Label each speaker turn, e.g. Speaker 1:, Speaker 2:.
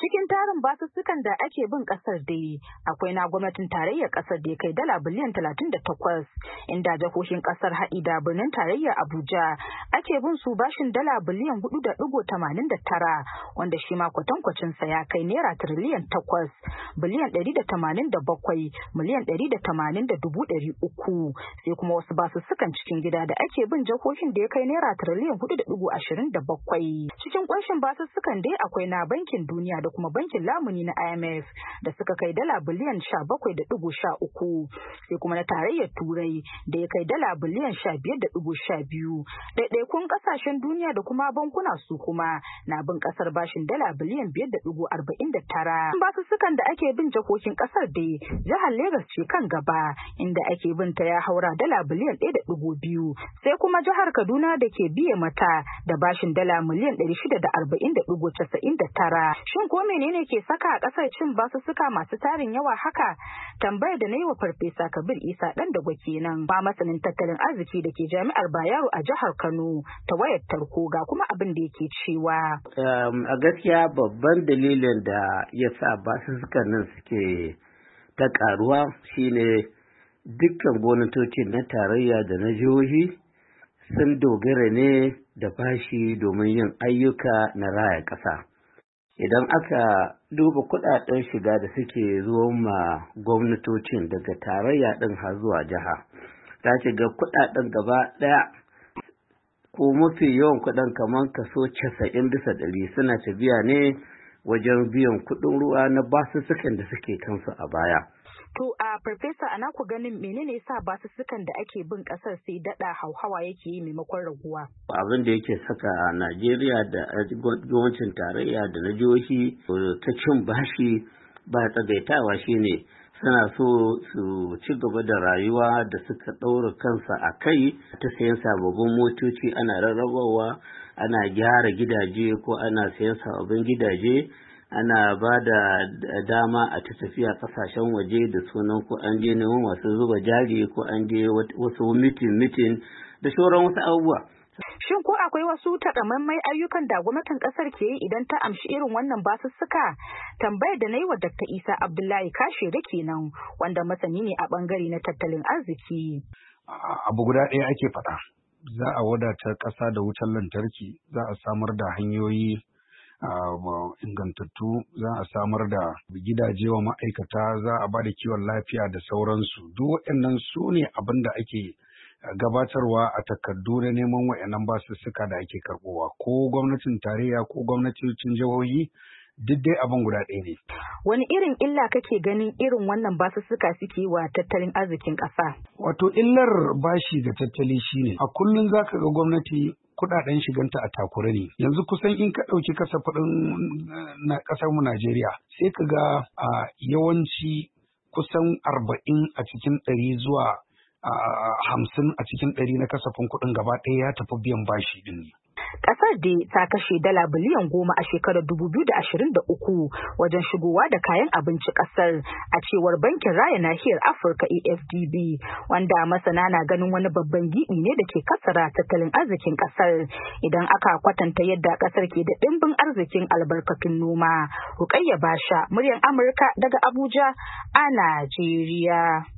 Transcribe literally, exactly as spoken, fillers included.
Speaker 1: cikin tarin basussukan da ake bin kasar dai akwai na gwamnatin tarayyar kasar da ya kai dala biliyan talatin da takwas, inda jihohin kasar haɗi da birnin tarayyar Abuja ake bin su bashin dala biliyan hudu da ɗigo tamanin da tara, wanda shi ma kwatankwacin sa ya kai naira tiriliyan takwas, biliyan ɗari da tamanin da bakwai, miliyan ɗari da tamanin da dubu ɗari uku. Sai kuma wasu basussukan cikin gida da ake bin jihohin da ya kai naira tiriliyan hudu da ɗigo ashirin da bakwai. Cikin ƙunshin basussukan dai akwai na bankin duniya da kuma bankin lamuni na I M F da suka kai dala biliyan sha bakwai da ɗigo sha uku, sai kuma na tarayyar turai da ya kai dala biliyan sha biyar da ɗigo sha biyu. Ɗaiɗaikun ƙasashen duniya da kuma bankuna su kuma na bin ƙasar bashin dala biliyan biyar da ɗigo arba'in da tara. Basussukan da ake bin jihohin ƙasar dai jihar Legas ce kan gaba, inda ake bin ta ya haura dala biliyan ɗaya da ɗigo biyu, sai kuma jihar Kaduna da ke biye mata da bashin dala miliyan ɗari shida da arba'in da ɗigo casa'in da tara. Shin ko menene ke saka a ƙasar cin basussuka masu tarin yawa haka? Tambayar da na yi wa Farfesa Kabir Isa ɗan Dago kenan, ba masanin tattalin arziki da ke Jami'ar Bayero a jihar Kano ta wayar tarko, ga kuma abin da yake cewa.
Speaker 2: A gaskiya babban dalilin da ya sa basussukan nan suke ta ƙaruwa shine dukkan gwamnatocin na tarayya da na jihohi sun dogara ne da bashi domin yin ayyuka na raya ƙasa. Idan aka duba kuɗaɗen shiga da suke zuwa ma gwamnatocin daga tarayya ɗin har zuwa jiha, ta shiga kuɗaɗen gaba ɗaya ko mafi yawan kuɗin kamar kaso casa'in bisa ɗari suna tafiya ne wajen biyan kuɗin ruwa na basussukan da suke kansu a baya.
Speaker 1: To a farfesa, ana ku ganin menene yasa basussukan da ake bin kasar sai dada hauhawa yake yi maimakon raguwa?
Speaker 2: Abin da yake saka a Najeriya da gwamnatin tarayya da na jihohi ta cin bashi ba tsagaitawa shine suna so su ci gaba da rayuwa da suka ɗaura kansa a kai ta sayan sababbin motoci, ana rarrabawa, ana gyara gidaje ko ana sayan sababbin gidaje, ana ba da dama a ta tafiya kasashen waje da sunan ko an je neman wasu zuba jari ko an je wasu mitin mitin da sauran wasu abubuwa.
Speaker 1: Shin ko akwai wasu takamaimai ayyukan da gwamnatin kasar ke yi idan ta amshi irin wannan basussuka? Tambayar da na yi wa Dakta Isa Abdullahi Kashere kenan, wanda masani ne a bangare na tattalin arziki.
Speaker 3: Abu guda ɗaya ake faɗa. Za a wadata ƙasa da wutar lantarki, za a samar da hanyoyi Uh, ingantattu, za a samar da gidaje wa ma'aikata, za a ba da kiwon lafiya da sauransu. Duk waɗannan su ne abin da ake gabatarwa a takardu na neman waɗannan basussuka da ake karɓowa, ko gwamnatin tarayya ko gwamnatocin jihohi, duk dai abin guda ɗaya ne.
Speaker 1: Wani irin illa kake ganin irin wannan basussuka suke wa tattalin arzikin ƙasa?
Speaker 3: Wato illar bashi ga tattali shine a kullum za ka ga gwamnati kudaden shiganta a takure ne. Yanzu kusan in ka ɗauki kasafin na ƙasar mu Najeriya, sai ka ga a yawanci kusan arba'in a cikin ɗari zuwa hamsin a cikin ɗari na kasafin kuɗin gaba ɗaya ya tafi biyan bashi ɗin ne.
Speaker 1: Ƙasar dai ta kashe dala biliyan goma a shekarar dubu biyu da ashirin da uku wajen shigowa da kayan abinci ƙasar, a cewar Bankin Raya Nahiyar Afirka A F D B, wanda masana na ganin wani babban giɓi ne da ke kasara tattalin arzikin ƙasar idan aka kwatanta yadda ƙasar ke da ɗimbin arzikin albarkatun noma. Rukayya Basha, muryar Amurka daga Abuja a Najeriya.